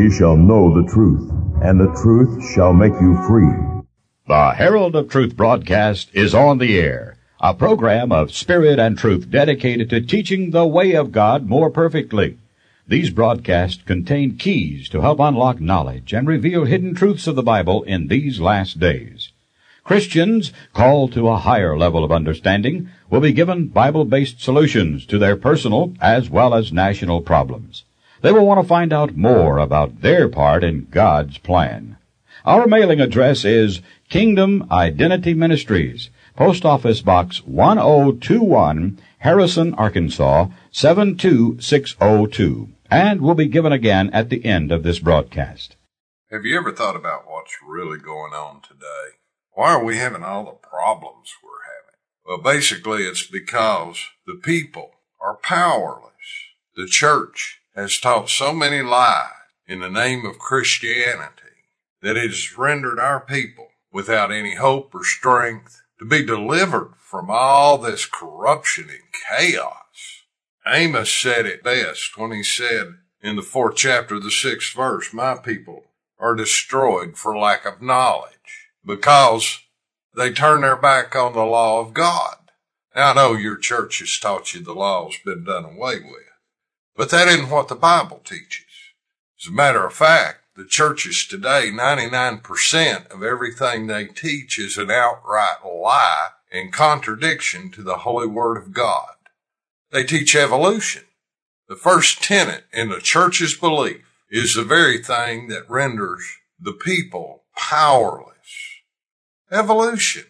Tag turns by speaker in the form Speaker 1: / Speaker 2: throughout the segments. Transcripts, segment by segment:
Speaker 1: ye shall know the truth, and the truth shall make you free.
Speaker 2: The Herald of Truth broadcast is on the air, a program of spirit and truth dedicated to teaching the way of God more perfectly. These broadcasts contain keys to help unlock knowledge and reveal hidden truths of the Bible in these last days. Christians called to a higher level of understanding will be given Bible-based solutions to their personal as well as national problems. They will want to find out more about their part in God's plan. Our mailing address is Kingdom Identity Ministries, Post Office Box 1021, Harrison, Arkansas, 72602, and will be given again at the end of this broadcast.
Speaker 3: Have you ever thought about what's really going on today? Why are we having all the problems we're having? Well, basically, it's because the people are powerless. The church has taught so many lies in the name of Christianity that it has rendered our people without any hope or strength to be delivered from all this corruption and chaos. Amos said it best when he said in the 4th chapter, the 6th verse, "My people are destroyed for lack of knowledge," because they turn their back on the law of God. Now, I know your church has taught you the law's been done away with, but that isn't what the Bible teaches. As a matter of fact, the churches today, 99% of everything they teach is an outright lie and contradiction to the Holy Word of God. They teach evolution. The first tenet in the church's belief is the very thing that renders the people powerless. Evolution.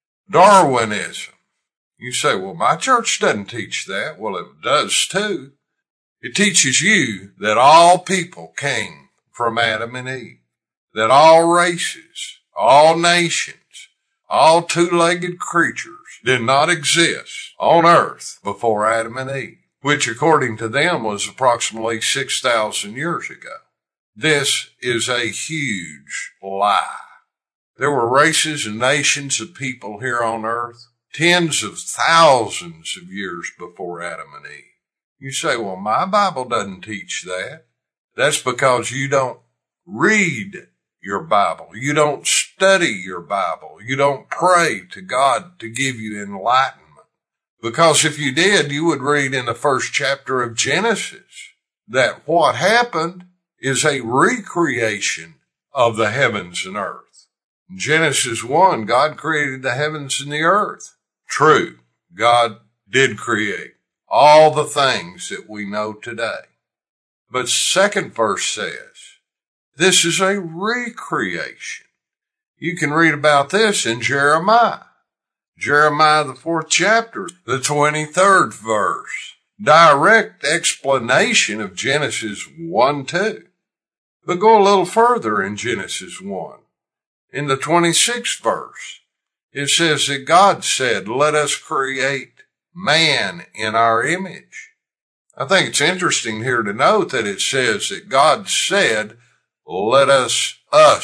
Speaker 3: Darwinism. You say, well, my church doesn't teach that. Well, it does too. It teaches you that all people came from Adam and Eve, that all races, all nations, all two-legged creatures did not exist on earth before Adam and Eve, which according to them was approximately 6,000 years ago. This is a huge lie. There were races and nations of people here on earth tens of thousands of years before Adam and Eve. You say, well, my Bible doesn't teach that. That's because you don't read your Bible. You don't study your Bible. You don't pray to God to give you enlightenment. Because if you did, you would read in the 1st chapter of Genesis that what happened is a recreation of the heavens and earth. In Genesis 1, God created the heavens and the earth. True, God did create all the things that we know today. But 2nd verse says, this is a recreation. You can read about this in Jeremiah. Jeremiah, the 4th chapter, the 23rd verse. Direct explanation of Genesis 1-2. But go a little further in Genesis 1. In the 26th verse, it says that God said, let us create man in our image. I think it's interesting here to note that it says that God said, let us,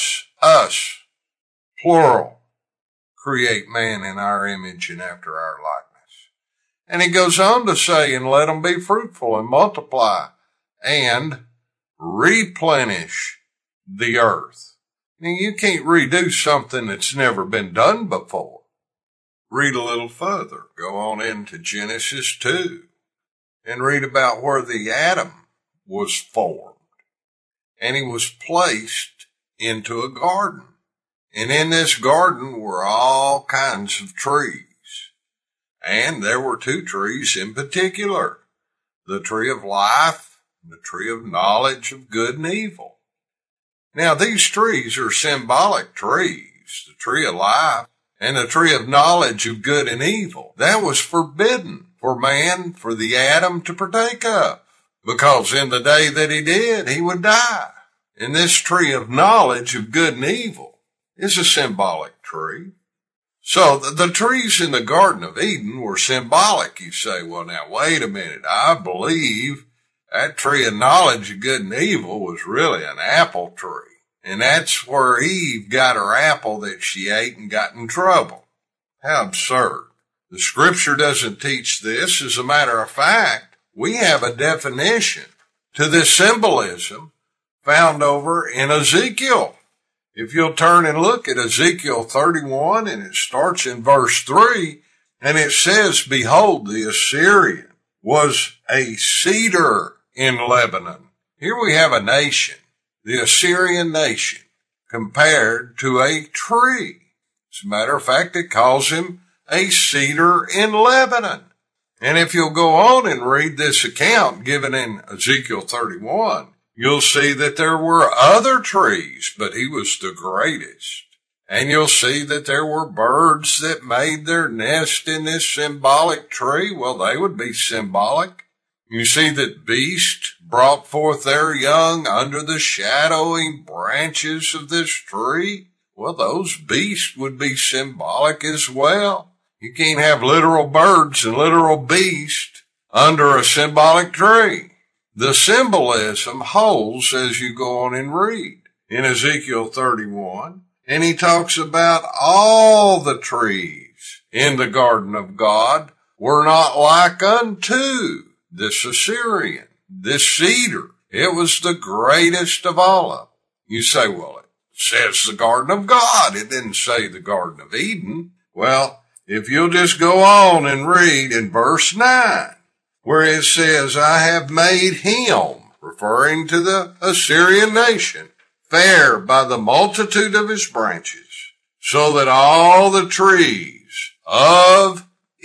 Speaker 3: plural, create man in our image and after our likeness. And he goes on to say, and let them be fruitful and multiply and replenish the earth. Now, you can't redo something that's never been done before. Read a little further. Go on into Genesis 2 and read about where the Adam was formed. And he was placed into a garden. And in this garden were all kinds of trees. And there were 2 trees in particular, the tree of life and the tree of knowledge of good and evil. Now, these trees are symbolic trees, the tree of life and the tree of knowledge of good and evil. That was forbidden for man, for the Adam to partake of, because in the day that he did, he would die. And this tree of knowledge of good and evil is a symbolic tree. So the trees in the Garden of Eden were symbolic. You say, well, now, wait a minute. I believe that tree of knowledge of good and evil was really an apple tree. And that's where Eve got her apple that she ate and got in trouble. How absurd. The scripture doesn't teach this. As a matter of fact, we have a definition to this symbolism found over in Ezekiel. If you'll turn and look at Ezekiel 31, and it starts in verse 3, and it says, "Behold, the Assyrian was a cedar in Lebanon." Here we have a nation, the Assyrian nation, compared to a tree. As a matter of fact, it calls him a cedar in Lebanon. And if you'll go on and read this account given in Ezekiel 31, you'll see that there were other trees, but he was the greatest. And you'll see that there were birds that made their nest in this symbolic tree. Well, they would be symbolic. You see that beasts brought forth their young under the shadowing branches of this tree. Well, those beasts would be symbolic as well. You can't have literal birds and literal beasts under a symbolic tree. The symbolism holds as you go on and read in Ezekiel 31, and he talks about all the trees in the garden of God were not like unto this Assyrian, this cedar. It was the greatest of all of them. You say, well, it says the garden of God. It didn't say the garden of Eden. Well, if you'll just go on and read in verse 9, where it says, "I have made him," referring to the Assyrian nation, "fair by the multitude of his branches, so that all the trees of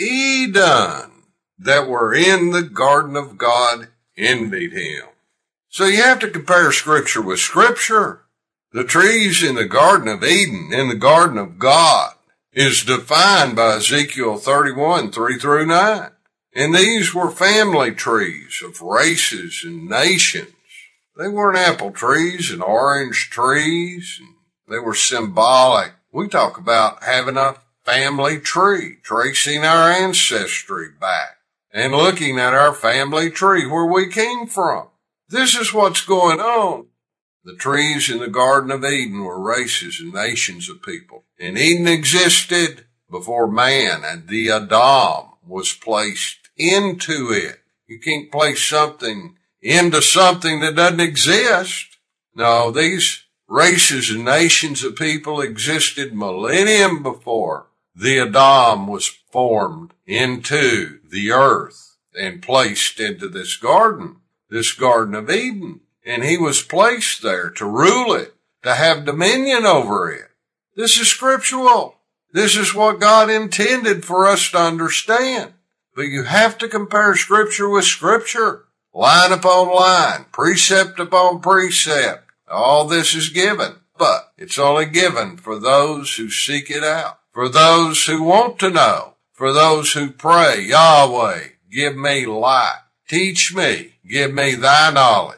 Speaker 3: Eden that were in the garden of God envied him." So you have to compare Scripture with Scripture. The trees in the Garden of Eden, in the Garden of God, is defined by Ezekiel 31, 3 through 9. And these were family trees of races and nations. They weren't apple trees and orange trees. They were symbolic. We talk about having a family tree, tracing our ancestry back and looking at our family tree where we came from. This is what's going on. The trees in the Garden of Eden were races and nations of people. And Eden existed before man, and the Adam was placed into it. You can't place something into something that doesn't exist. No, these races and nations of people existed millennium before the Adam was formed into the earth and placed into this Garden of Eden. And he was placed there to rule it, to have dominion over it. This is scriptural. This is what God intended for us to understand. But you have to compare Scripture with Scripture, line upon line, precept upon precept. All this is given, but it's only given for those who seek it out, for those who want to know, for those who pray, "Yahweh, give me light. Teach me, give me thy knowledge."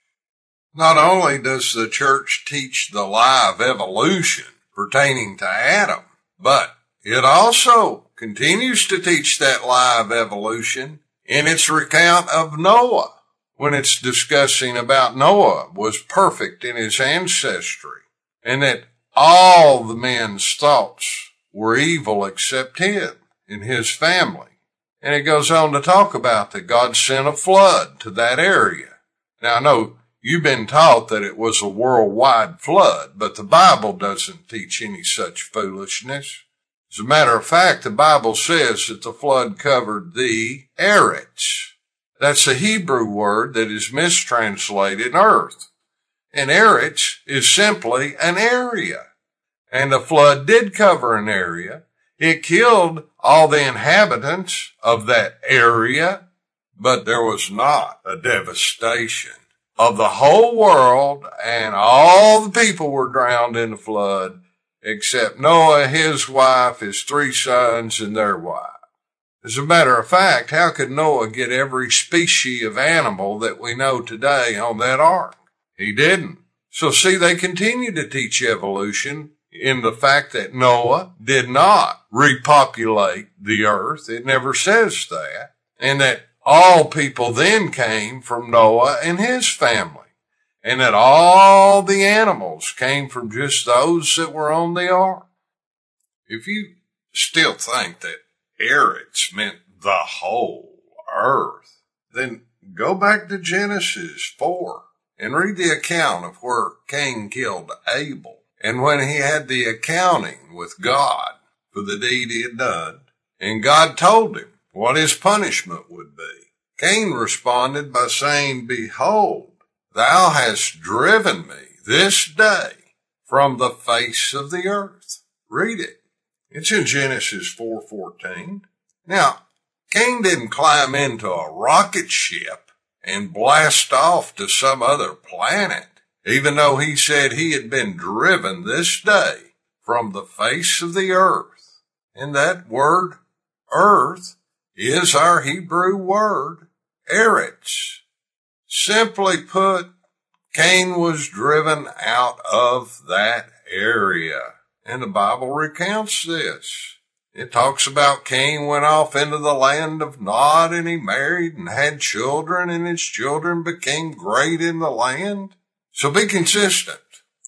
Speaker 3: Not only does the church teach the lie of evolution pertaining to Adam, but it also continues to teach that lie of evolution in its recount of Noah, when it's discussing about Noah was perfect in his ancestry, and that all the men's thoughts were evil except him and his family. And it goes on to talk about that God sent a flood to that area. Now, I know you've been taught that it was a worldwide flood, but the Bible doesn't teach any such foolishness. As a matter of fact, the Bible says that the flood covered the Eretz. That's a Hebrew word that is mistranslated earth. And Eretz is simply an area. And the flood did cover an area. It killed all the inhabitants of that area, but there was not a devastation of the whole world, and all the people were drowned in the flood, except Noah, his wife, his 3 sons, and their wife. As a matter of fact, how could Noah get every species of animal that we know today on that ark? He didn't. So see, they continue to teach evolution in the fact that Noah did not repopulate the earth. It never says that. And that all people then came from Noah and his family, and that all the animals came from just those that were on the ark. If you still think that Eretz meant the whole earth, then go back to Genesis 4 and read the account of where Cain killed Abel. And when he had the accounting with God for the deed he had done, and God told him what his punishment would be, Cain responded by saying, "Behold, thou hast driven me this day from the face of the earth." Read it. It's in Genesis 4:14. Now, Cain didn't climb into a rocket ship and blast off to some other planet, even though he said he had been driven this day from the face of the earth. And that word, earth, is our Hebrew word, eretz. Simply put, Cain was driven out of that area. And the Bible recounts this. It talks about Cain went off into the land of Nod, and he married and had children, and his children became great in the land. So be consistent.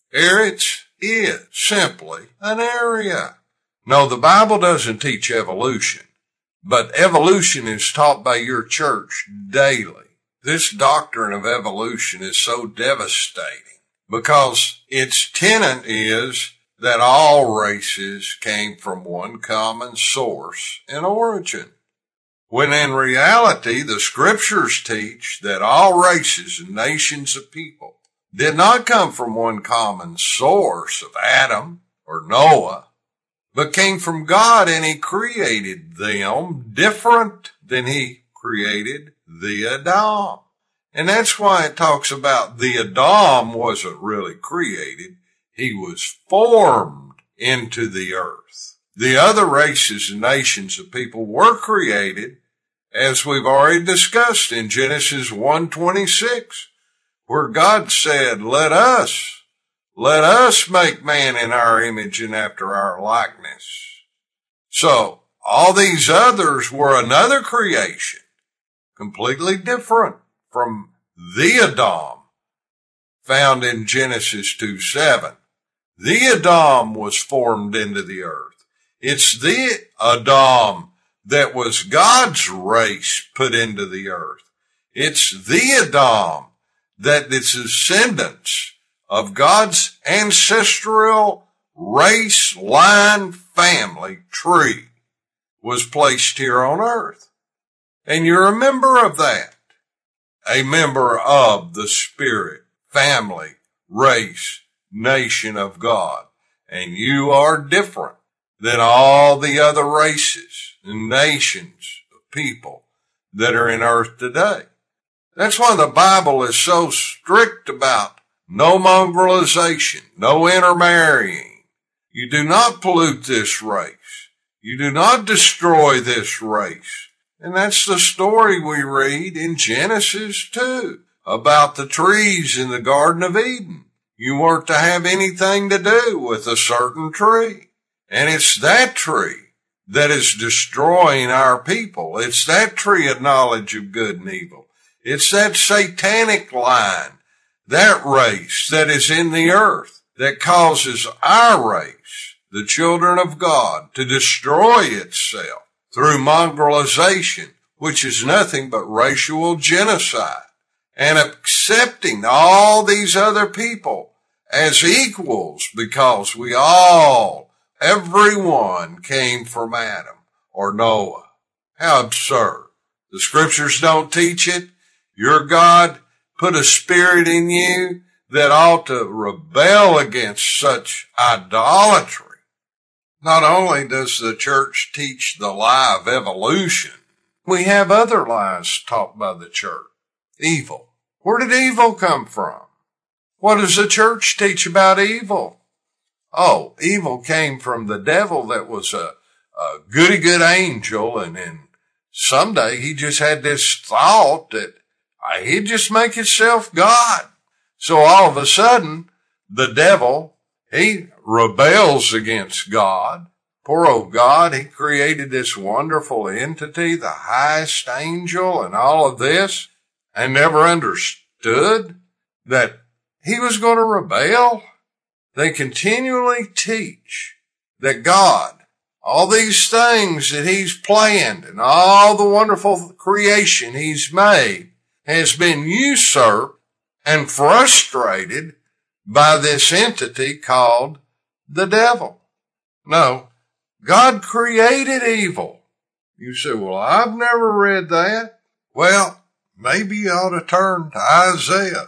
Speaker 3: Eretz is simply an area. No, the Bible doesn't teach evolution, but evolution is taught by your church daily. This doctrine of evolution is so devastating because its tenet is that all races came from one common source and origin, when in reality the scriptures teach that all races and nations of people did not come from one common source of Adam or Noah, but came from God, and he created them different than he created the Adam. And that's why it talks about the Adam wasn't really created. He was formed into the earth. The other races and nations of people were created, as we've already discussed in Genesis 1:26, where God said, let us make man in our image and after our likeness. So all these others were another creation, completely different from the Adam found in Genesis 2:7. The Adam was formed into the earth. It's the Adam that was God's race put into the earth. It's the Adam that its descendants of God's ancestral race, line, family tree was placed here on earth. And you're a member of that. A member of the spirit, family, race, nation of God. And you are different than all the other races and nations of people that are in earth today. That's why the Bible is so strict about no mongrelization, no intermarrying. You do not pollute this race. You do not destroy this race. And that's the story we read in Genesis 2 about the trees in the Garden of Eden. You weren't to have anything to do with a certain tree. And it's that tree that is destroying our people. It's that tree of knowledge of good and evil. It's that satanic line, that race that is in the earth that causes our race, the children of God, to destroy itself through mongrelization, which is nothing but racial genocide, and accepting all these other people as equals because we all, everyone came from Adam or Noah. How absurd. The scriptures don't teach it. Your God put a spirit in you that ought to rebel against such idolatry. Not only does the church teach the lie of evolution, we have other lies taught by the church. Evil. Where did evil come from? What does the church teach about evil? Oh, evil came from the devil that was a goody good angel, and then someday he just had this thought that he'd just make himself God. So all of a sudden, the devil, he rebels against God. Poor old God, he created this wonderful entity, the highest angel and all of this, and never understood that he was going to rebel. They continually teach that God, all these things that he's planned and all the wonderful creation he's made has been usurped and frustrated by this entity called the devil. No, God created evil. You say, well, I've never read that. Well, maybe you ought to turn to Isaiah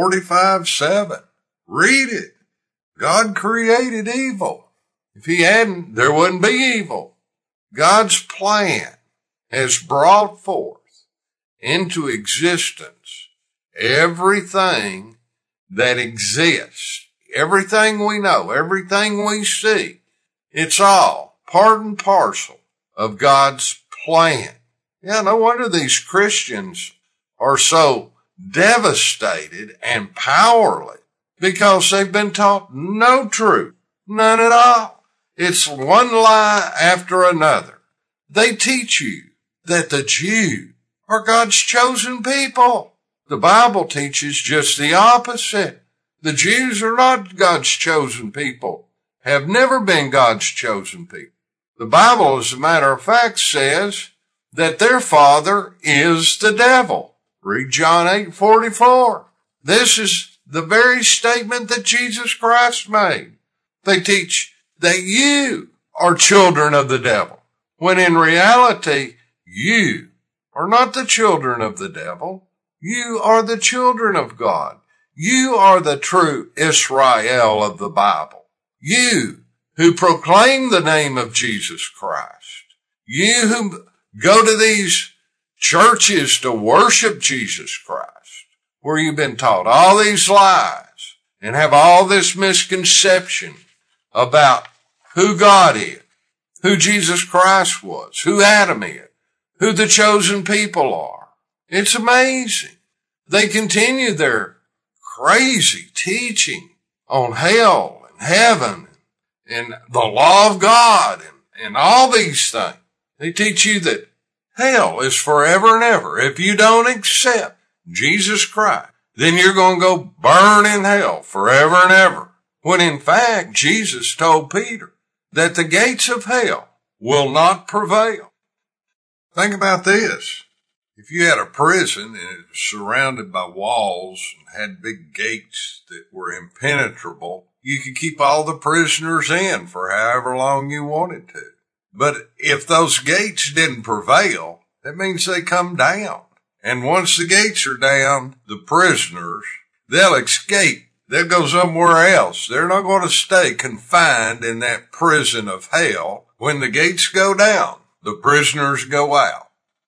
Speaker 3: 45:7. Read it. God created evil. If he hadn't, there wouldn't be evil. God's plan has brought forth into existence everything that exists, everything we know, everything we see. It's all part and parcel of God's plan. Yeah, no wonder these Christians are so devastated and powerless, because they've been taught no truth, none at all. It's one lie after another. They teach you that the Jews are God's chosen people. The Bible teaches just the opposite. The Jews are not God's chosen people, have never been God's chosen people. The Bible, as a matter of fact, says that their father is the devil. Read John 8:44. This is the very statement that Jesus Christ made. They teach that you are children of the devil, when in reality, you are not the children of the devil. You are the children of God. You are the true Israel of the Bible. You who proclaim the name of Jesus Christ. You who go to these churches to worship Jesus Christ, where you've been taught all these lies and have all this misconception about who God is, who Jesus Christ was, who Adam is, who the chosen people are. It's amazing. They continue their crazy teaching on hell and heaven and the law of God and all these things. They teach you that hell is forever and ever. If you don't accept Jesus Christ, then you're going to go burn in hell forever and ever. When in fact, Jesus told Peter that the gates of hell will not prevail. Think about this. If you had a prison and it was surrounded by walls and had big gates that were impenetrable, you could keep all the prisoners in for however long you wanted to. But if those gates didn't prevail, that means they come down. And once the gates are down, the prisoners, they'll escape. They'll go somewhere else. They're not going to stay confined in that prison of hell. When the gates go down, the prisoners go out.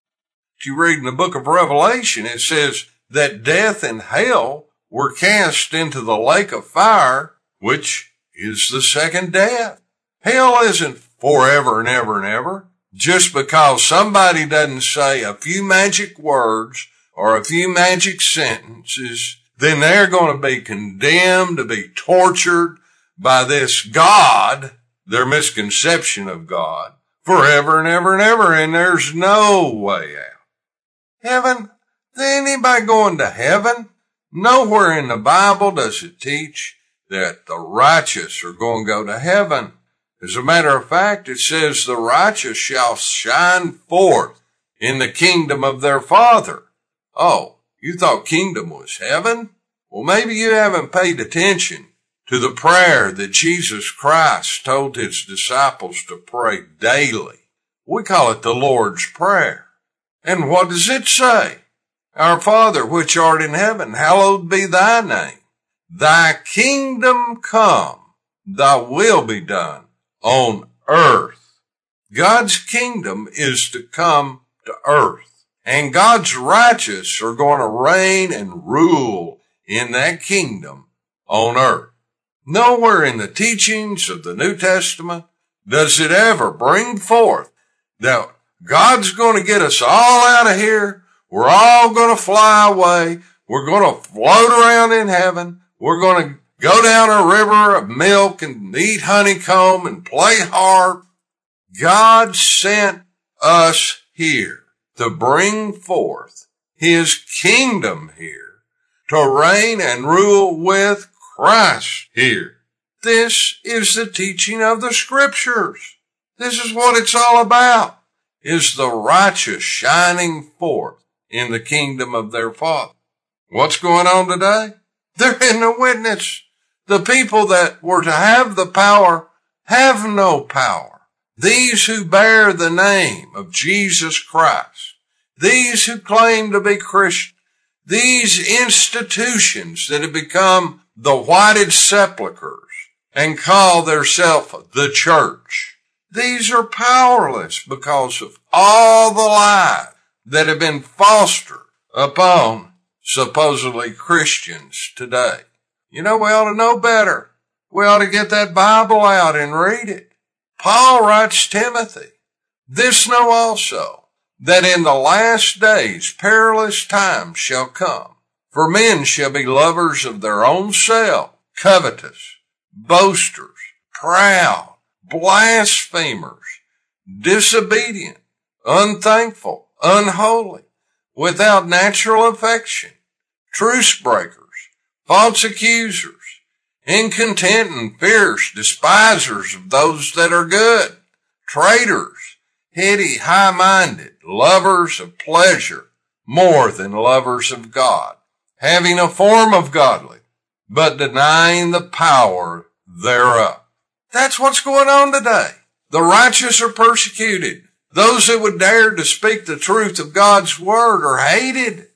Speaker 3: If you read in the book of Revelation, it says that death and hell were cast into the lake of fire, which is the second death. Hell isn't forever and ever and ever. Just because somebody doesn't say a few magic words or a few magic sentences, then they're going to be condemned to be tortured by this God, their misconception of God, forever and ever and ever, and there's no way out. Heaven? Is anybody going to heaven? Nowhere in the Bible does it teach that the righteous are going to go to heaven. As a matter of fact, it says the righteous shall shine forth in the kingdom of their Father. Oh, you thought kingdom was heaven? Well, maybe you haven't paid attention to the prayer that Jesus Christ told his disciples to pray daily. We call it the Lord's Prayer. And what does it say? Our Father, which art in heaven, hallowed be thy name. Thy kingdom come, thy will be done on earth. God's kingdom is to come to earth. And God's righteous are going to reign and rule in that kingdom on earth. Nowhere in the teachings of the New Testament does it ever bring forth that God's going to get us all out of here. We're all going to fly away. We're going to float around in heaven. We're going to go down a river of milk and eat honeycomb and play harp. God sent us here to bring forth his kingdom here, to reign and rule with Christ here. This is the teaching of the Scriptures. This is what it's all about, is the righteous shining forth in the kingdom of their Father. What's going on today? They're in the witness. The people that were to have the power have no power. These who bear the name of Jesus Christ, these who claim to be Christian, these institutions that have become the whited sepulchres and call themselves the church, these are powerless because of all the lies that have been fostered upon supposedly Christians today. You know, we ought to know better. We ought to get that Bible out and read it. Paul writes Timothy, "This know also, that in the last days perilous times shall come. For men shall be lovers of their own self, covetous, boasters, proud, blasphemers, disobedient, unthankful, unholy, without natural affection, truce breakers, false accusers, incontent and fierce, despisers of those that are good, traitors, heady, high-minded, lovers of pleasure more than lovers of God, having a form of godliness, but denying the power thereof." That's what's going on today. The righteous are persecuted. Those that would dare to speak the truth of God's word are hated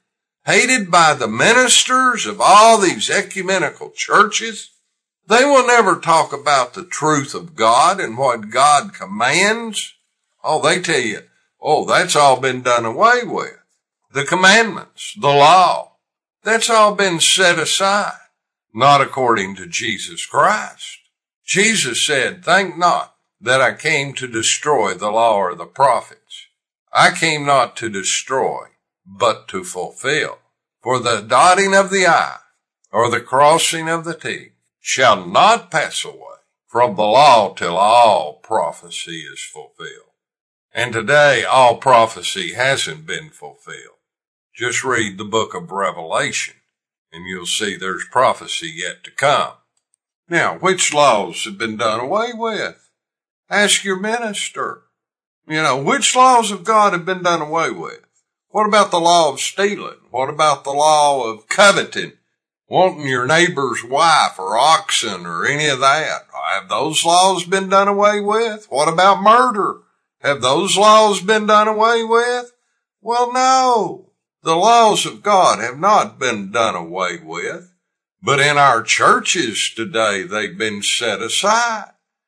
Speaker 3: by the ministers of all these ecumenical churches. They will never talk about the truth of God and what God commands. Oh, they tell you, that's all been done away with. The commandments, the law, that's all been set aside, not according to Jesus Christ. Jesus said, "Think not that I came to destroy the law or the prophets. I came not to destroy, but to fulfill. For the dotting of the I, or the crossing of the T, shall not pass away from the law till all prophecy is fulfilled." And today, all prophecy hasn't been fulfilled. Just read the book of Revelation, and you'll see there's prophecy yet to come. Now, which laws have been done away with? Ask your minister. Which laws of God have been done away with? What about the law of stealing? What about the law of coveting? Wanting your neighbor's wife or oxen or any of that? Have those laws been done away with? What about murder? Have those laws been done away with? Well, no. The laws of God have not been done away with. But in our churches today, they've been set aside.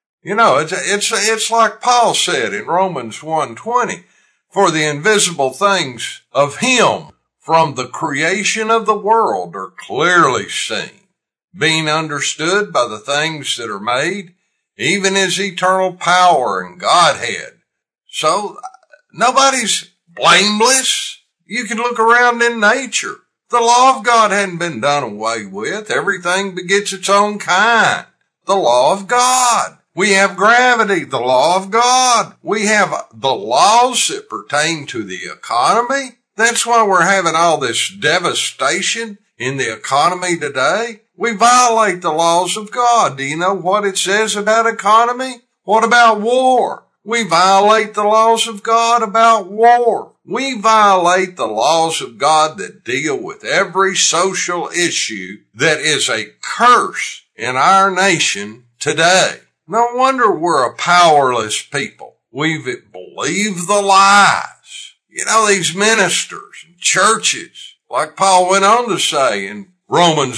Speaker 3: It's like Paul said in Romans 1:20, "For the invisible things of him from the creation of the world are clearly seen, being understood by the things that are made, even his eternal power and Godhead." So nobody's blameless. You can look around in nature. The law of God hadn't been done away with. Everything begets its own kind. The law of God. We have gravity, the law of God. We have the laws that pertain to the economy. That's why we're having all this devastation in the economy today. We violate the laws of God. Do you know what it says about economy? What about war? We violate the laws of God about war. We violate the laws of God that deal with every social issue that is a curse in our nation today. No wonder we're a powerless people. We believe the lies. These ministers and churches, like Paul went on to say in Romans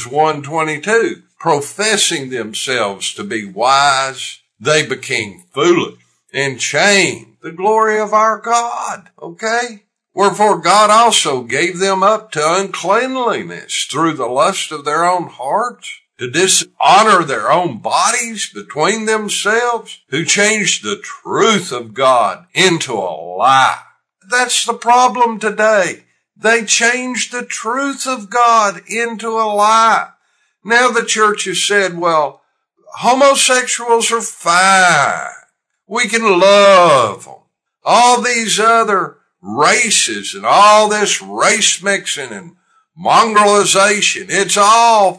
Speaker 3: 1:22, professing themselves to be wise, they became foolish and changed the glory of our God. Okay? Wherefore God also gave them up to uncleanliness through the lust of their own hearts, to dishonor their own bodies between themselves, who changed the truth of God into a lie. That's the problem today. They changed the truth of God into a lie. Now the church has said, well, homosexuals are fine. We can love them. All these other races and all this race mixing and mongrelization, it's all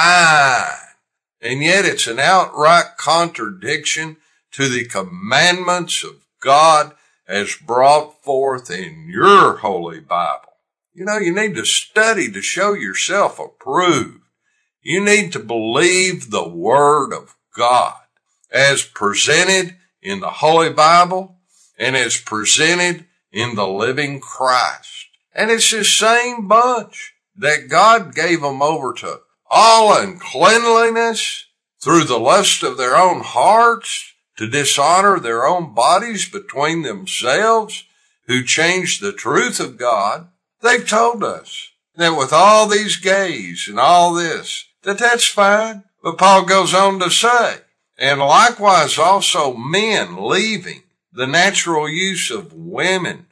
Speaker 3: fine. And yet it's an outright contradiction to the commandments of God as brought forth in your Holy Bible. You need to study to show yourself approved. You need to believe the Word of God as presented in the Holy Bible and as presented in the living Christ. And it's this same bunch that God gave them over to all uncleanliness through the lust of their own hearts, to dishonor their own bodies between themselves, who changed the truth of God. They've told us that with all these gays and all this, that's fine. But Paul goes on to say, and likewise also men leaving the natural use of women,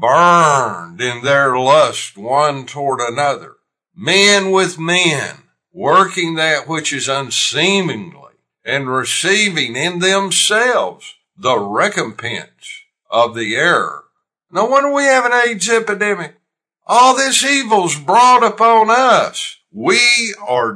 Speaker 3: burned in their lust one toward another. Men with men, working that which is unseemly, and receiving in themselves the recompense of the error. No wonder we have an AIDS epidemic. All this evil's brought upon us. We are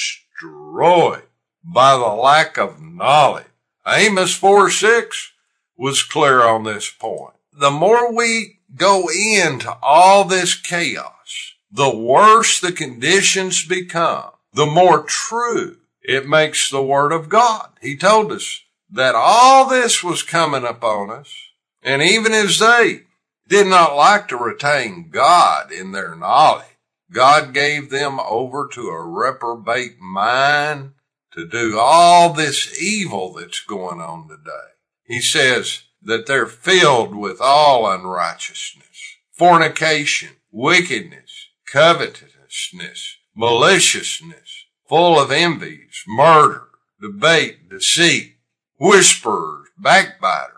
Speaker 3: destroyed by the lack of knowledge. Amos 4:6 was clear on this point. The more we go into all this chaos, the worse the conditions become, the more true it makes the Word of God. He told us that all this was coming upon us, and even as they did not like to retain God in their knowledge, God gave them over to a reprobate mind to do all this evil that's going on today. He says that they're filled with all unrighteousness, fornication, wickedness, covetousness, maliciousness, full of envies, murder, debate, deceit, whisperers, backbiters,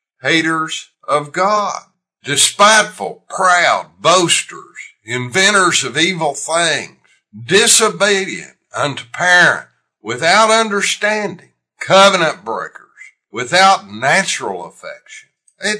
Speaker 3: haters of God, despiteful, proud, boasters, inventors of evil things, disobedient unto parents, without understanding, covenant breakers, without natural affection.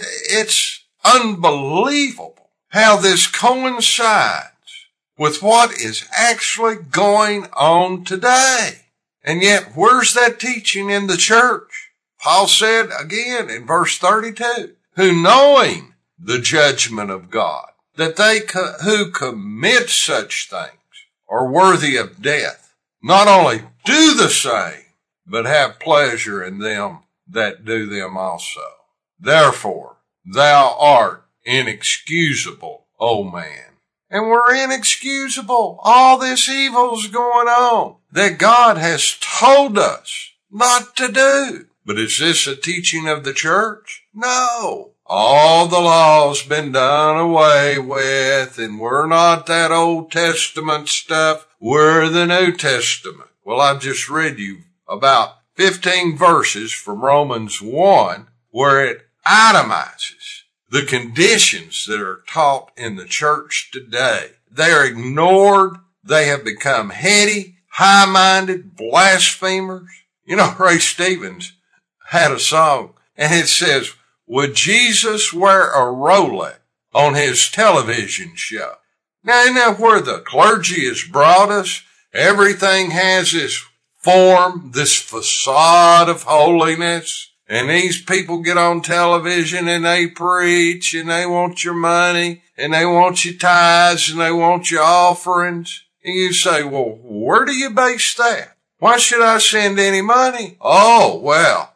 Speaker 3: It's unbelievable how this coincides with what is actually going on today. And yet, where's that teaching in the church? Paul said again in verse 32, who knowing the judgment of God, that they who commit such things are worthy of death, not only do the same, but have pleasure in them that do them also. Therefore, thou art inexcusable, O man. And we're inexcusable. All this evil's going on that God has told us not to do. But is this a teaching of the church? No. All the law's been done away with, and we're not that Old Testament stuff. We're the New Testament. Well, I've just read you about 15 verses from Romans 1 where it itemizes the conditions that are taught in the church today. They are ignored. They have become heady, high-minded, blasphemers. Ray Stevens had a song, and it says, would Jesus wear a Rolex on his television show? Now, isn't that where the clergy has brought us? Everything has this form, this facade of holiness. And these people get on television and they preach and they want your money and they want your tithes and they want your offerings. And you say, well, where do you base that? Why should I send any money? Oh, well,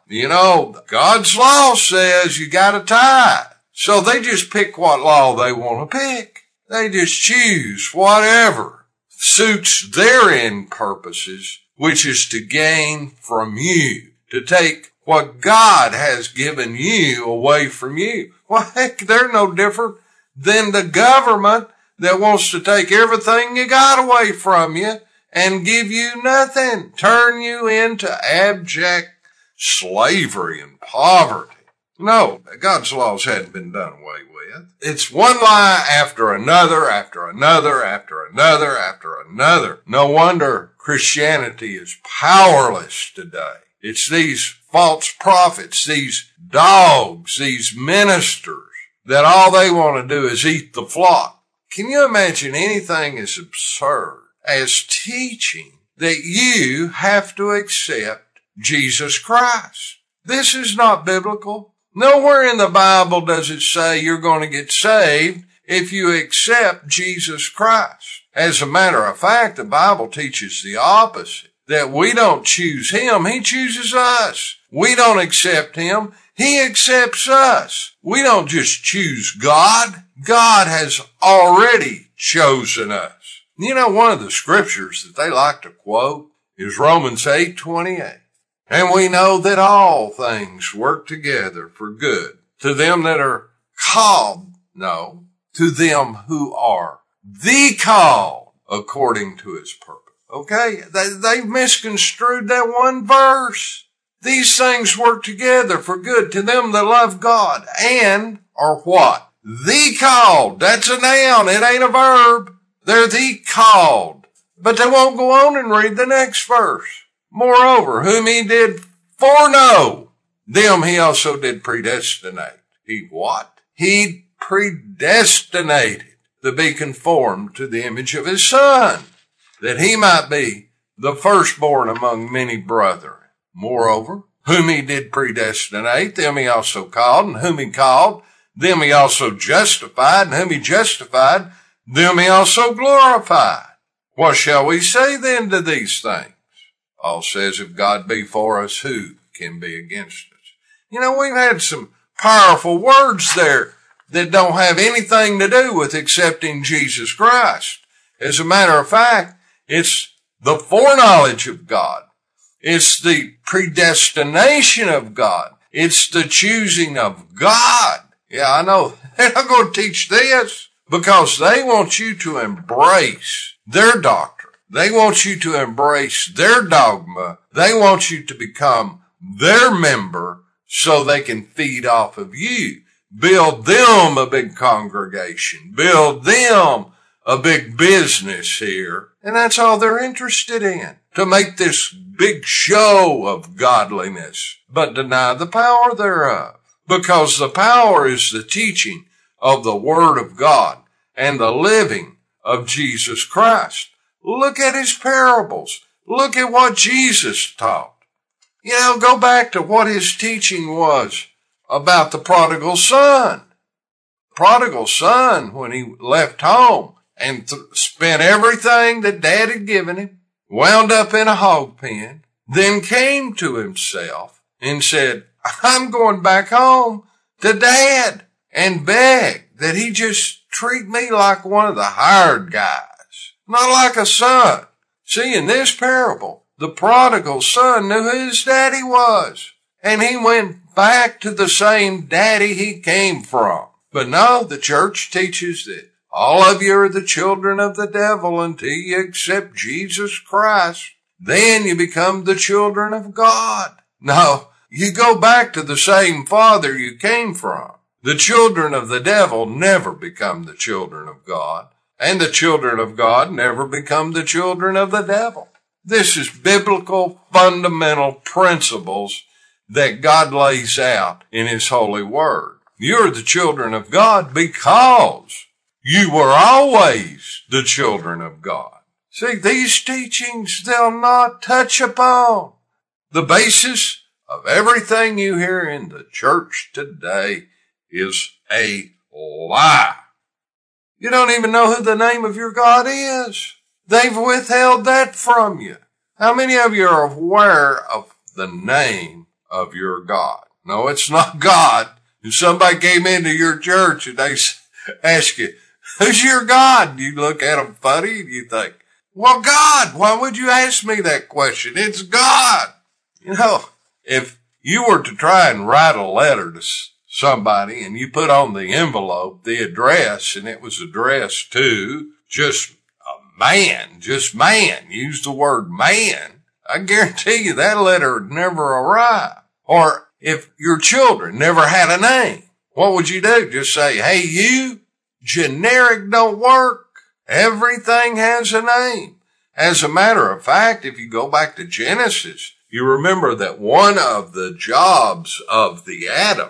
Speaker 3: God's law says you got to tithe. So they just pick what law they want to pick. They just choose whatever suits their end purposes, which is to gain from you, to take what God has given you away from you. Well, heck, they're no different than the government that wants to take everything you got away from you and give you nothing, turn you into abject slavery and poverty. No, God's laws hadn't been done away with. It's one lie after another, after another, after another, after another. No wonder Christianity is powerless today. It's these false prophets, these dogs, these ministers that all they want to do is eat the flock. Can you imagine anything as absurd as teaching that you have to accept Jesus Christ? This is not biblical. Nowhere in the Bible does it say you're going to get saved if you accept Jesus Christ. As a matter of fact, the Bible teaches the opposite, that we don't choose him, he chooses us. We don't accept him, he accepts us. We don't just choose God. God has already chosen us. You know, one of the scriptures that they like to quote is Romans 8:28. And we know that all things work together for good to them that are called, no, to them who are the called according to his purpose. Okay? They've misconstrued that one verse. These things work together for good to them that love God and are what? The called. That's a noun. It ain't a verb. They're the called. But they won't go on and read the next verse. Moreover, whom he did foreknow, them he also did predestinate. He what? He predestinated to be conformed to the image of his Son, that he might be the firstborn among many brethren. Moreover, whom he did predestinate, them he also called, and whom he called, them he also justified, and whom he justified, them he also glorified. What shall we say then to these things? Paul says, if God be for us, who can be against us? You know, we've had some powerful words there that don't have anything to do with accepting Jesus Christ. As a matter of fact, it's the foreknowledge of God. It's the predestination of God. It's the choosing of God. Yeah, I know. They're not going to teach this because they want you to embrace their doctrine. They want you to embrace their dogma. They want you to become their member so they can feed off of you. Build them a big congregation. Build them a big business here. And that's all they're interested in, to make this big show of godliness, but deny the power thereof. Because the power is the teaching of the Word of God and the living of Jesus Christ. Look at his parables. Look at what Jesus taught. You know, go back to what his teaching was about the prodigal son. Prodigal son, when he left home and spent everything that Dad had given him, wound up in a hog pen, then came to himself and said, I'm going back home to Dad, and begged that he just treat me like one of the hired guys. Not like a son. See, in this parable, the prodigal son knew who his daddy was. And he went back to the same daddy he came from. But no, the church teaches that all of you are the children of the devil until you accept Jesus Christ. Then you become the children of God. No, you go back to the same father you came from. The children of the devil never become the children of God. And the children of God never become the children of the devil. This is biblical fundamental principles that God lays out in his holy word. You're the children of God because you were always the children of God. See, these teachings they'll not touch upon. The basis of everything you hear in the church today is a lie. You don't even know who the name of your God is. They've withheld that from you. How many of you are aware of the name of your God? No, it's not God. If somebody came into your church and they ask you, who's your God? You look at them funny and you think, well, God, why would you ask me that question? It's God. You know, if you were to try and write a letter to somebody and you put on the envelope the address and it was addressed to just a man, use the word man, I guarantee you that letter would never arrive. Or if your children never had a name, what would you do? Just say, hey, you, generic don't work. Everything has a name. As a matter of fact, if you go back to Genesis, you remember that one of the jobs of the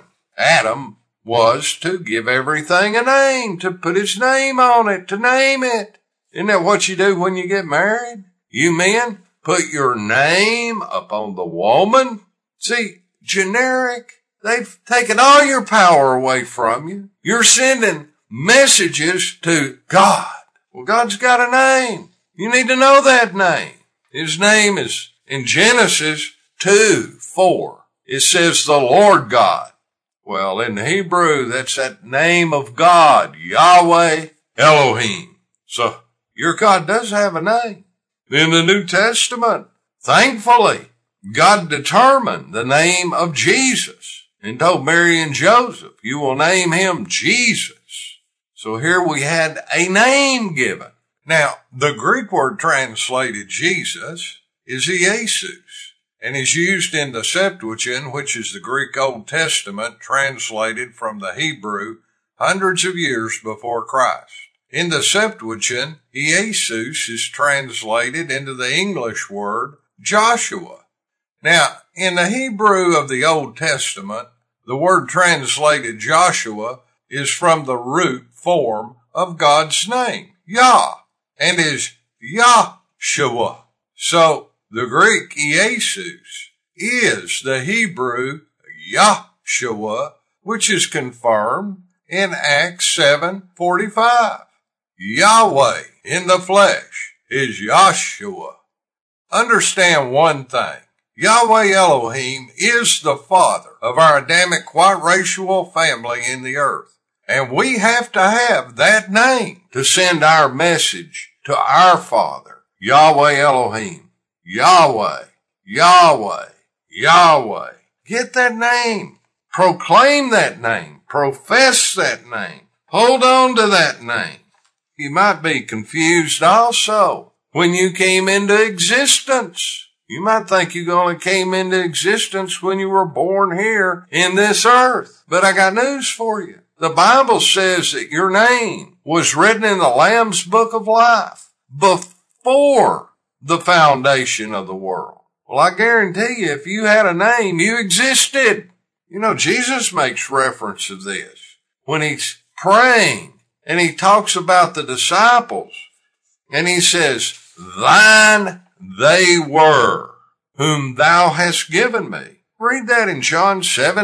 Speaker 3: Adam was to give everything a name, to put his name on it, to name it. Isn't that what you do when you get married? You men put your name upon the woman. See, generic, they've taken all your power away from you. You're sending messages to God. Well, God's got a name. You need to know that name. His name is in Genesis 2:4. It says the Lord God. Well, in the Hebrew, that's that name of God, Yahweh Elohim. So your God does have a name. In the New Testament, thankfully, God determined the name of Jesus and told Mary and Joseph, you will name him Jesus. So here we had a name given. Now, the Greek word translated Jesus is Jesus, and is used in the Septuagint, which is the Greek Old Testament translated from the Hebrew hundreds of years before Christ. In the Septuagint, Jesus is translated into the English word Joshua. Now, in the Hebrew of the Old Testament, the word translated Joshua is from the root form of God's name, Yah, and is Yahshua. So the Greek Jesus is the Hebrew Yahshua, which is confirmed in Acts 7:45. Yahweh in the flesh is Yahshua. Understand one thing. Yahweh Elohim is the father of our Adamic white racial family in the earth. And we have to have that name to send our message to our Father, Yahweh Elohim. Yahweh, Yahweh, Yahweh. Get that name. Proclaim that name. Profess that name. Hold on to that name. You might be confused also when you came into existence. You might think you only came into existence when you were born here in this earth. But I got news for you. The Bible says that your name was written in the Lamb's Book of Life before the foundation of the world. Well, I guarantee you, if you had a name, you existed. You know, Jesus makes reference to this when he's praying and he talks about the disciples and he says, thine they were whom thou hast given me. Read that in John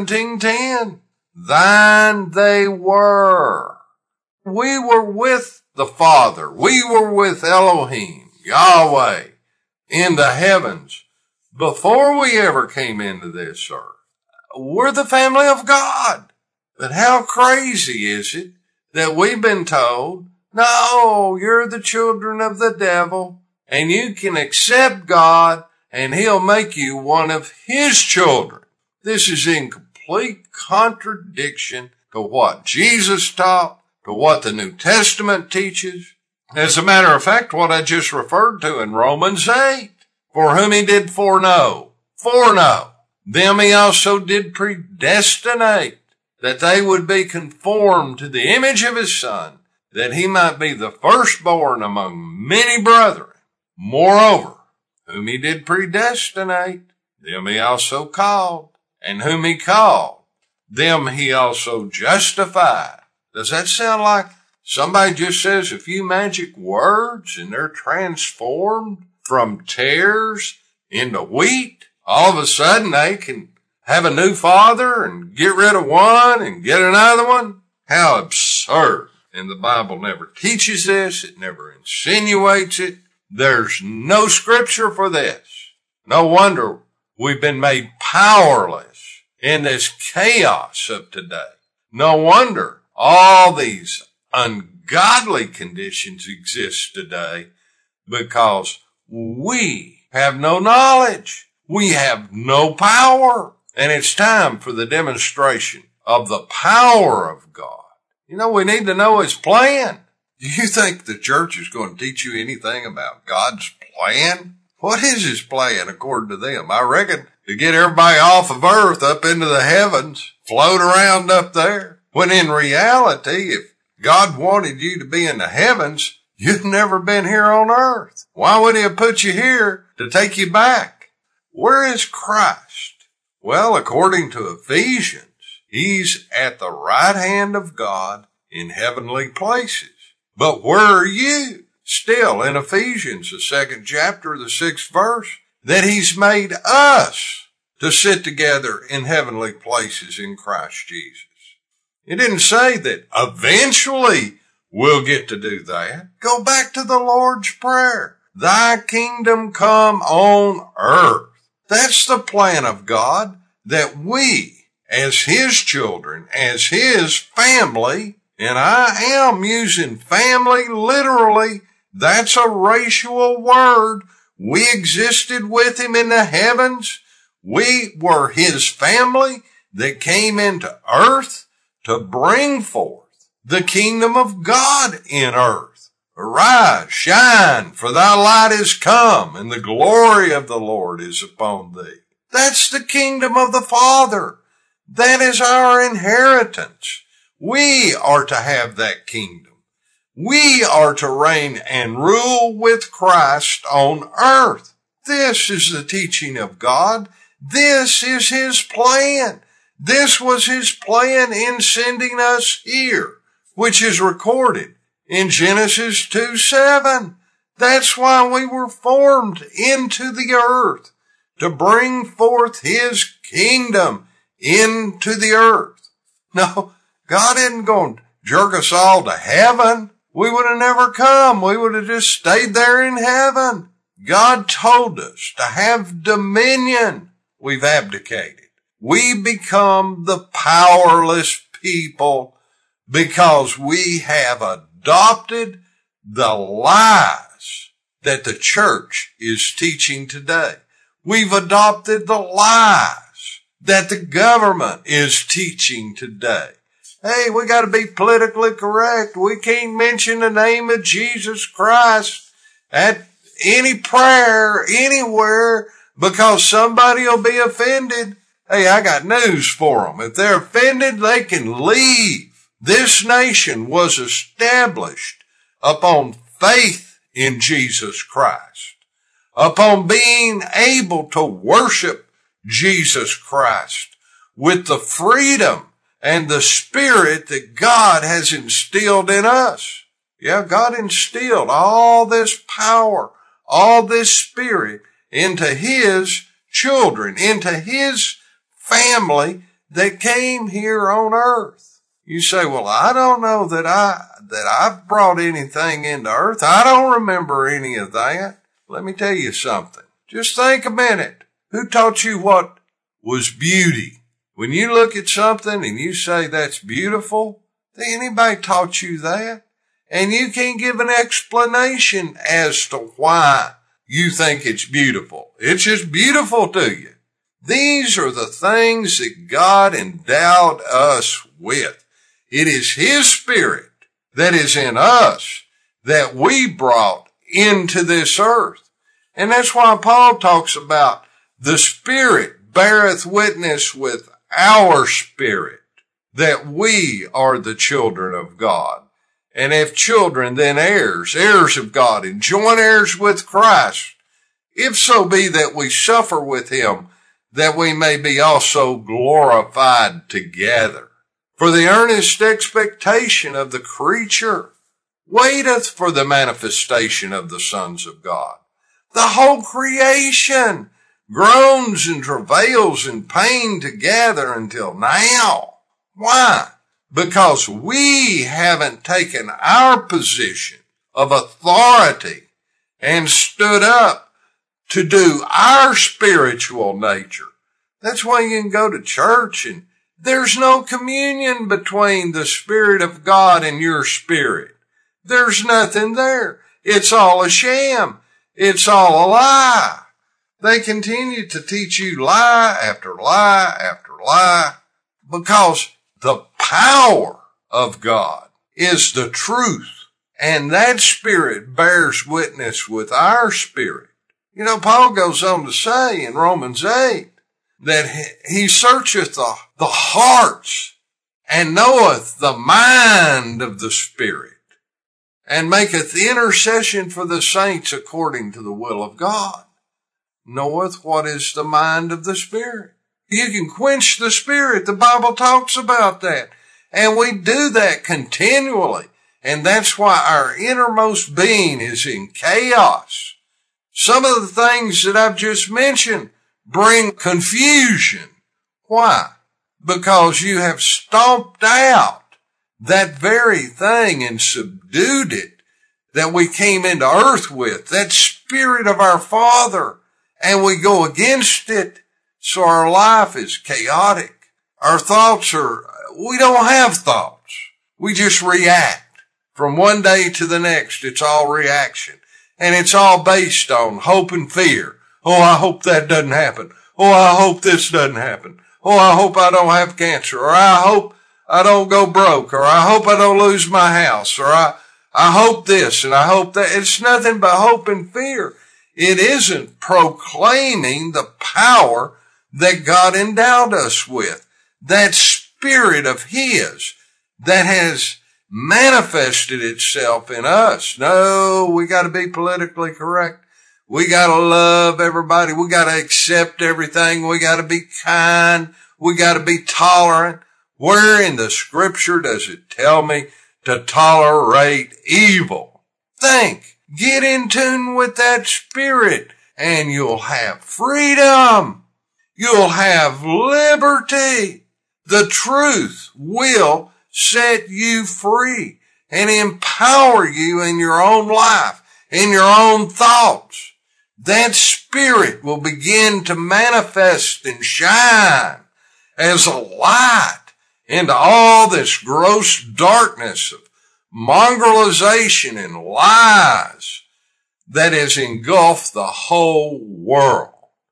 Speaker 3: 17:10. Thine they were. We were with the Father. We were with Elohim, Yahweh, in the heavens before we ever came into this earth. We're the family of God. But how crazy is it that we've been told, no, you're the children of the devil and you can accept God and he'll make you one of his children. This is in complete contradiction to what Jesus taught, to what the New Testament teaches. As a matter of fact, what I just referred to in Romans 8, for whom he did foreknow, them he also did predestinate, that they would be conformed to the image of his Son, that he might be the firstborn among many brethren. Moreover, whom he did predestinate, them he also called, and whom he called, them he also justified. Does that sound like somebody just says a few magic words and they're transformed from tares into wheat? All of a sudden they can have a new father and get rid of one and get another one? How absurd. And the Bible never teaches this. It never insinuates it. There's no scripture for this. No wonder we've been made powerless in this chaos of today. No wonder all these ungodly conditions exist today, because we have no knowledge. We have no power. And it's time for the demonstration of the power of God. You know, we need to know his plan. Do you think the church is going to teach you anything about God's plan? What is his plan according to them? I reckon to get everybody off of earth up into the heavens, float around up there. When in reality, if God wanted you to be in the heavens, you've never been here on earth. Why would he have put you here to take you back? Where is Christ? Well, according to Ephesians, he's at the right hand of God in heavenly places. But where are you? Still in Ephesians, the 2nd chapter, the 6th verse, that he's made us to sit together in heavenly places in Christ Jesus. It didn't say that eventually we'll get to do that. Go back to the Lord's Prayer. Thy kingdom come on earth. That's the plan of God, that we, as His children, as His family, and I am using family literally, that's a racial word. We existed with Him in the heavens. We were His family that came into earth to bring forth the kingdom of God in earth. Arise, shine, for thy light is come, and the glory of the Lord is upon thee. That's the kingdom of the Father. That is our inheritance. We are to have that kingdom. We are to reign and rule with Christ on earth. This is the teaching of God. This is His plan. This was His plan in sending us here, which is recorded in Genesis 2:7. That's why we were formed into the earth, to bring forth His kingdom into the earth. No, God isn't going to jerk us all to heaven. We would have never come. We would have just stayed there in heaven. God told us to have dominion. We've abdicated. We become the powerless people because we have adopted the lies that the church is teaching today. We've adopted the lies that the government is teaching today. Hey, we got to be politically correct. We can't mention the name of Jesus Christ at any prayer anywhere because somebody will be offended. Hey, I got news for them. If they're offended, they can leave. This nation was established upon faith in Jesus Christ, upon being able to worship Jesus Christ with the freedom and the spirit that God has instilled in us. Yeah, God instilled all this power, all this spirit into His children, into His family that came here on earth. You say, well, I don't know that I've brought anything into earth. I don't remember any of that. Let me tell you something. Just think a minute. Who taught you what was beauty? When you look at something and you say that's beautiful, anybody taught you that? And you can't give an explanation as to why you think it's beautiful. It's just beautiful to you. These are the things that God endowed us with. It is His Spirit that is in us that we brought into this earth. And that's why Paul talks about the Spirit beareth witness with our spirit that we are the children of God. And if children, then heirs, heirs of God, and joint heirs with Christ, if so be that we suffer with Him, that we may be also glorified together. For the earnest expectation of the creature waiteth for the manifestation of the sons of God. The whole creation groans and travails in pain together until now. Why? Because we haven't taken our position of authority and stood up to do our spiritual nature. That's why you can go to church and there's no communion between the Spirit of God and your spirit. There's nothing there. It's all a sham. It's all a lie. They continue to teach you lie after lie after lie because the power of God is the truth, and that Spirit bears witness with our spirit. You know, Paul goes on to say in Romans 8 that he searcheth the hearts and knoweth the mind of the Spirit and maketh intercession for the saints according to the will of God. Knoweth what is the mind of the Spirit. You can quench the Spirit. The Bible talks about that. And we do that continually. And that's why our innermost being is in chaos. Some of the things that I've just mentioned bring confusion. Why? because you have stomped out that very thing and subdued it that we came into earth with, that spirit of our Father, and we go against it. So our life is chaotic. Our thoughts we don't have thoughts. We just react. From one day to the next, it's all reaction. And it's all based on hope and fear. Oh, I hope that doesn't happen. Oh, I hope this doesn't happen. Oh, I hope I don't have cancer. Or I hope I don't go broke. Or I hope I don't lose my house. Or I hope this and I hope that. It's nothing but hope and fear. It isn't proclaiming the power that God endowed us with. That spirit of His that has manifested itself in us. No, we got to be politically correct. We got to love everybody. We got to accept everything. We got to be kind. We got to be tolerant. Where in the scripture does it tell me to tolerate evil? Think. Get in tune with that spirit and you'll have freedom. You'll have liberty. The truth will set you free and empower you in your own life, in your own thoughts. That spirit will begin to manifest and shine as a light into all this gross darkness of mongrelization and lies that has engulfed the whole world.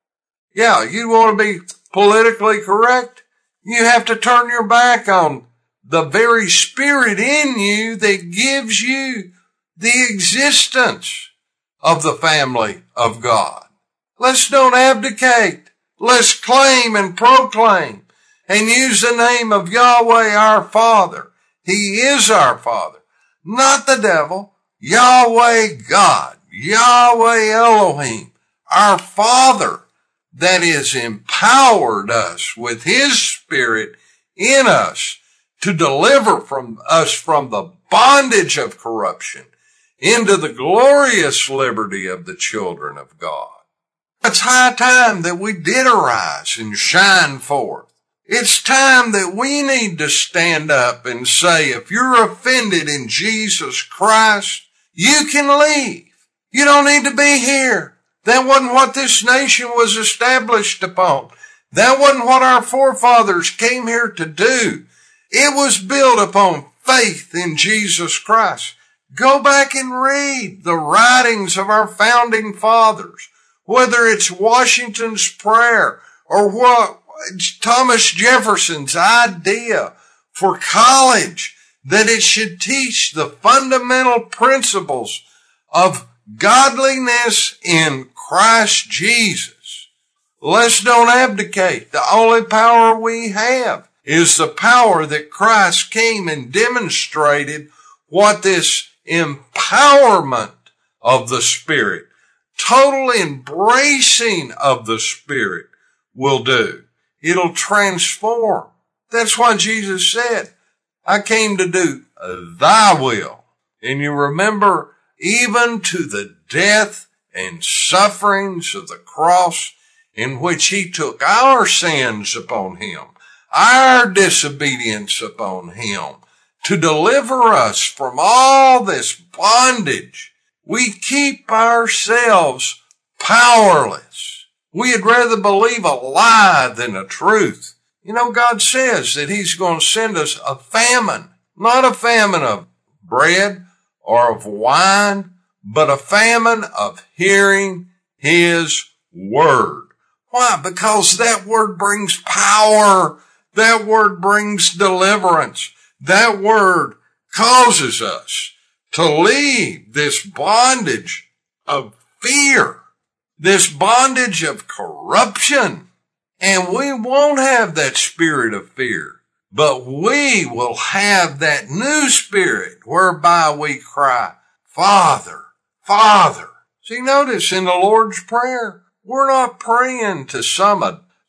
Speaker 3: Yeah, you want to be politically correct? You have to turn your back on the very spirit in you that gives you the existence of the family of God. Let's don't abdicate. Let's claim and proclaim and use the name of Yahweh our Father. He is our Father, not the devil. Yahweh God, Yahweh Elohim, our Father that has empowered us with His Spirit in us to deliver us from the bondage of corruption into the glorious liberty of the children of God. It's high time that we did arise and shine forth. It's time that we need to stand up and say, if you're offended in Jesus Christ, you can leave. You don't need to be here. That wasn't what this nation was established upon. That wasn't what our forefathers came here to do. It was built upon faith in Jesus Christ. Go back and read the writings of our founding fathers, whether it's Washington's prayer or what Thomas Jefferson's idea for college, that it should teach the fundamental principles of godliness in Christ Jesus. Let's don't abdicate. The only power we have is the power that Christ came and demonstrated what this empowerment of the Spirit, total embracing of the Spirit will do. It'll transform. That's why Jesus said, I came to do thy will. And you remember, even to the death and sufferings of the cross in which He took our sins upon Him, our disobedience upon Him, to deliver us from all this bondage. We keep ourselves powerless. We'd rather believe a lie than a truth. You know, God says that He's going to send us a famine, not a famine of bread or of wine, but a famine of hearing His word. Why? Because that word brings power. That word brings deliverance. That word causes us to leave this bondage of fear, this bondage of corruption. And we won't have that spirit of fear, but we will have that new spirit whereby we cry, Father, Father. See, notice in the Lord's Prayer, we're not praying to some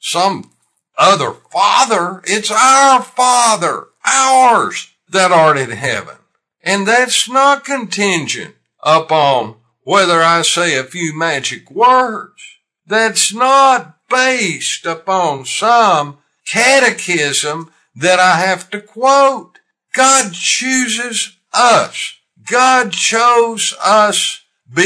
Speaker 3: other Father. It's our Father, ours that art in heaven. And that's not contingent upon whether I say a few magic words. That's not based upon some catechism that I have to quote. God chooses us. God chose us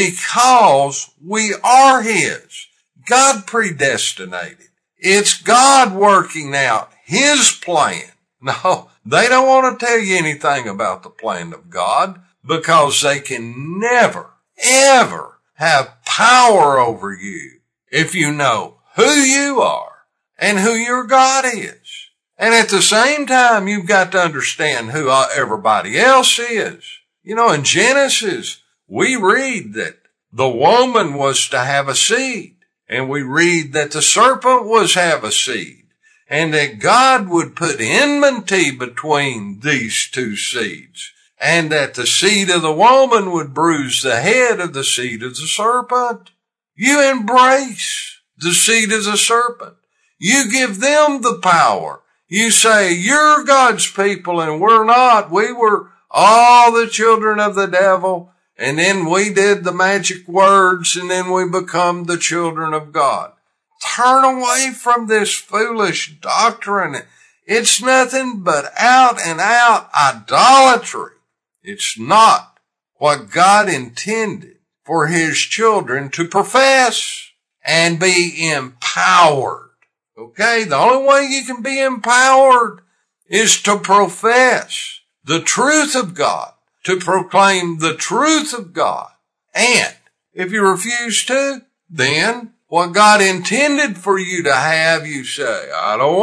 Speaker 3: because we are His. God predestinated. It's God working out His plan. No, they don't want to tell you anything about the plan of God because they can never, ever have power over you if you know who you are and who your God is. And at the same time, you've got to understand who everybody else is. You know, in Genesis, we read that the woman was to have a seed, and we read that the serpent was to have a seed, and that God would put enmity between these two seeds, and that the seed of the woman would bruise the head of the seed of the serpent. You embrace the seed of the serpent. You give them the power. You say, you're God's people and we're not. We were all the children of the devil, and then we did the magic words, and then we become the children of God. Turn away from this foolish doctrine. It's nothing but out and out idolatry. It's not what God intended for His children to profess and be empowered. Okay? The only way you can be empowered is to profess the truth of God, to proclaim the truth of God. And if you refuse to, then what God intended for you to have, you say, I don't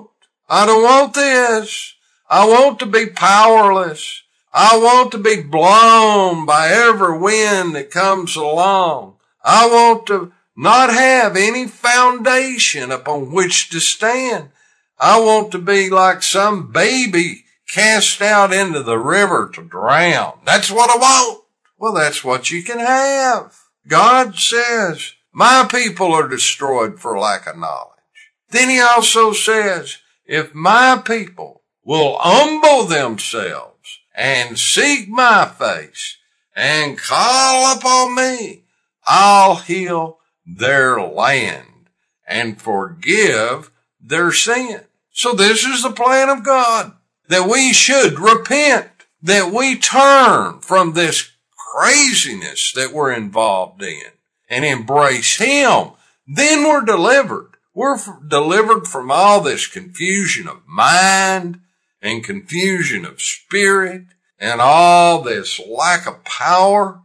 Speaker 3: want this. I want to be powerless. I want to be blown by every wind that comes along. I want to not have any foundation upon which to stand. I want to be like some baby cast out into the river to drown. That's what I want. Well, that's what you can have. God says, my people are destroyed for lack of knowledge. Then He also says, if my people will humble themselves and seek my face and call upon me, I'll heal their land and forgive their sin. So this is the plan of God, that we should repent, that we turn from this craziness that we're involved in and embrace Him. Then we're delivered. We're delivered from all this confusion of mind and confusion of spirit and all this lack of power.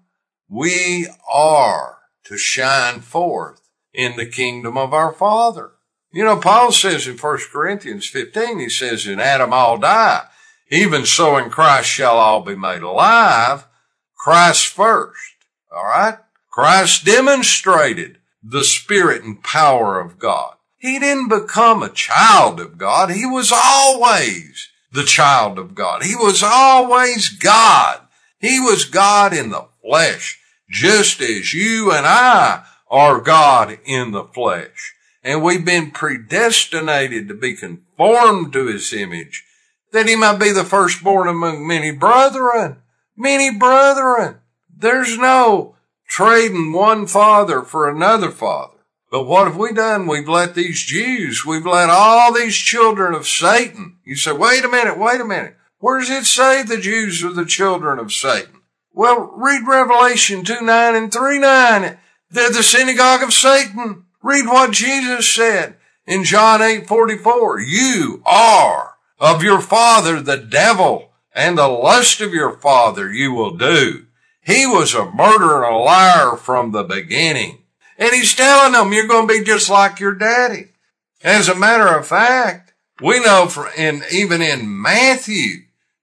Speaker 3: We are to shine forth in the kingdom of our Father. You know, Paul says in 1 Corinthians 15, he says, in Adam all die. Even so in Christ shall all be made alive. Christ first. All right? Christ demonstrated the Spirit and power of God. He didn't become a child of God. He was always the child of God. He was always God. He was God in the flesh, just as you and I are God in the flesh. And we've been predestinated to be conformed to His image, that He might be the firstborn among many brethren. Many brethren. There's no trading one father for another father. But what have we done? We've let these Jews, we've let all these children of Satan. You say, wait a minute. Where does it say the Jews are the children of Satan? Well, read Revelation 2:9 and 3:9. They're the synagogue of Satan. Read what Jesus said in John 8:44. You are of your father the devil, and the lust of your father you will do. He was a murderer and a liar from the beginning. And He's telling them, you're going to be just like your daddy. As a matter of fact, we know even in Matthew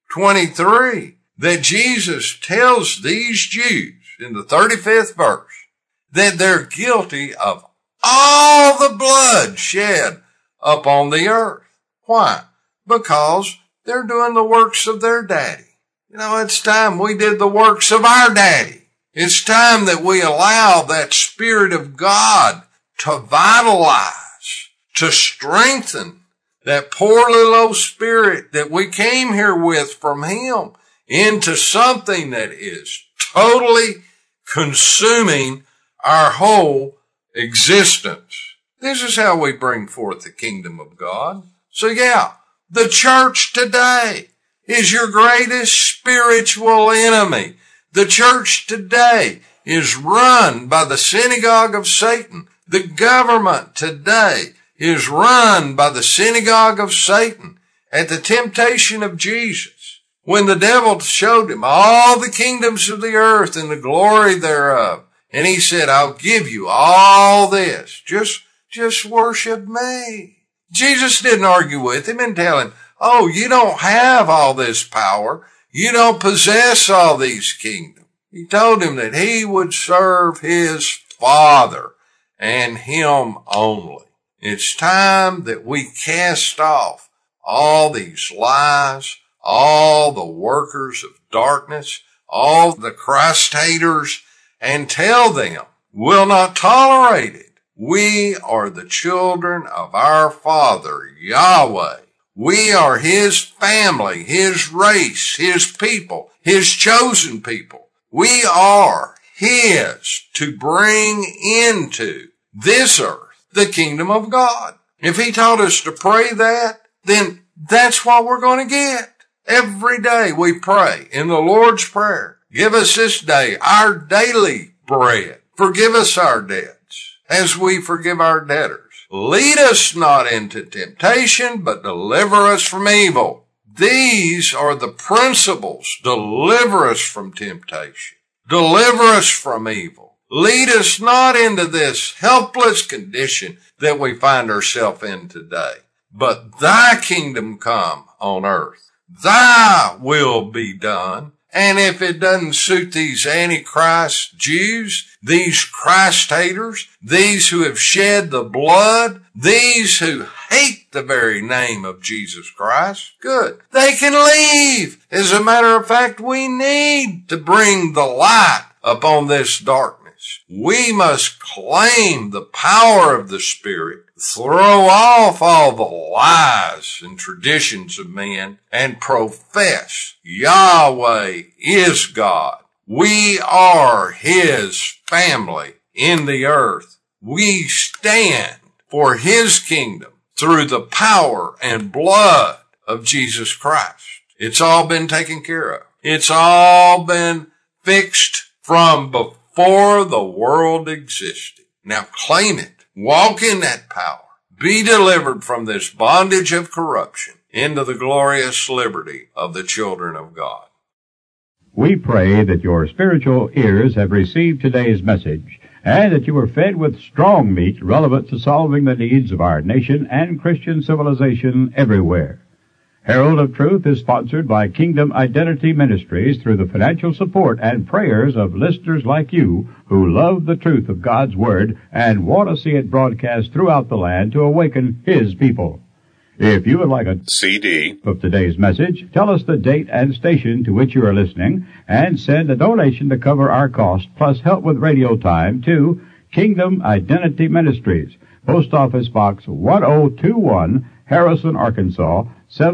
Speaker 3: 23, that Jesus tells these Jews in the 35th verse that they're guilty of all the blood shed upon the earth. Why? Because they're doing the works of their daddy. You know, it's time we did the works of our daddy. It's time that we allow that Spirit of God to vitalize, to strengthen that poor little old spirit that we came here with from Him into something that is totally consuming our whole existence. This is how we bring forth the kingdom of God. So yeah, the church today is your greatest spiritual enemy. The church today is run by the synagogue of Satan. The government today is run by the synagogue of Satan. At the temptation of Jesus, when the devil showed him all the kingdoms of the earth and the glory thereof, and he said, I'll give you all this. Just worship me. Jesus didn't argue with him and tell him, oh, you don't have all this power. You don't possess all these kingdoms. He told him that he would serve his Father and him only. It's time that we cast off all these lies, all the workers of darkness, all the Christ haters, and tell them we'll not tolerate it. We are the children of our Father, Yahweh. We are his family, his race, his people, his chosen people. We are his to bring into this earth the kingdom of God. If he taught us to pray that, then that's what we're going to get. Every day we pray in the Lord's Prayer. Give us this day our daily bread. Forgive us our debts as we forgive our debtors. Lead us not into temptation, but deliver us from evil. These are the principles. Deliver us from temptation. Deliver us from evil. Lead us not into this helpless condition that we find ourselves in today. But thy kingdom come on earth. Thy will be done. And if it doesn't suit these Antichrist Jews, these Christ haters, these who have shed the blood, these who hate the very name of Jesus Christ, good. They can leave. As a matter of fact, we need to bring the light upon this darkness. We must claim the power of the Spirit, throw off all the lies and traditions of men, and profess Yahweh is God. We are his family in the earth. We stand for his kingdom through the power and blood of Jesus Christ. It's all been taken care of. It's all been fixed from before the world existed. Now claim it. Walk in that power. Be delivered from this bondage of corruption into the glorious liberty of the children of God.
Speaker 2: We pray that your spiritual ears have received today's message and that you were fed with strong meat relevant to solving the needs of our nation and Christian civilization everywhere. Herald of Truth is sponsored by Kingdom Identity Ministries through the financial support and prayers of listeners like you who love the truth of God's Word and want to see it broadcast throughout the land to awaken His people. If you would like a CD of today's message, tell us the date and station to which you are listening and send a donation to cover our cost plus help with radio time to Kingdom Identity Ministries, Post Office Box 1021, Harrison, Arkansas,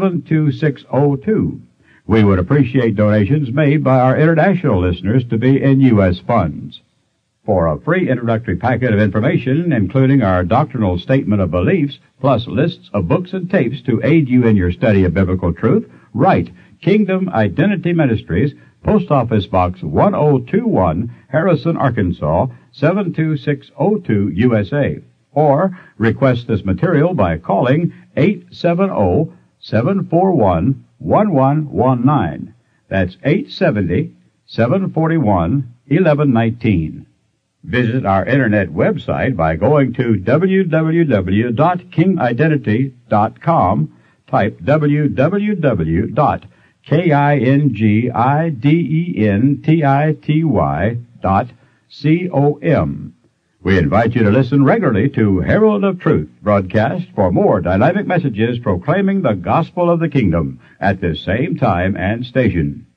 Speaker 2: 72602. We would appreciate donations made by our international listeners to be in U.S. funds. For a free introductory packet of information, including our doctrinal statement of beliefs, plus lists of books and tapes to aid you in your study of biblical truth, write Kingdom Identity Ministries, Post Office Box 1021, Harrison, Arkansas, 72602, USA. Or request this material by calling 870-741-1119. That's 870-741-1119. Visit our internet website by going to www.kingidentity.com. Type www.kingidentity.com. We invite you to listen regularly to Herald of Truth broadcast for more dynamic messages proclaiming the gospel of the kingdom at this same time and station.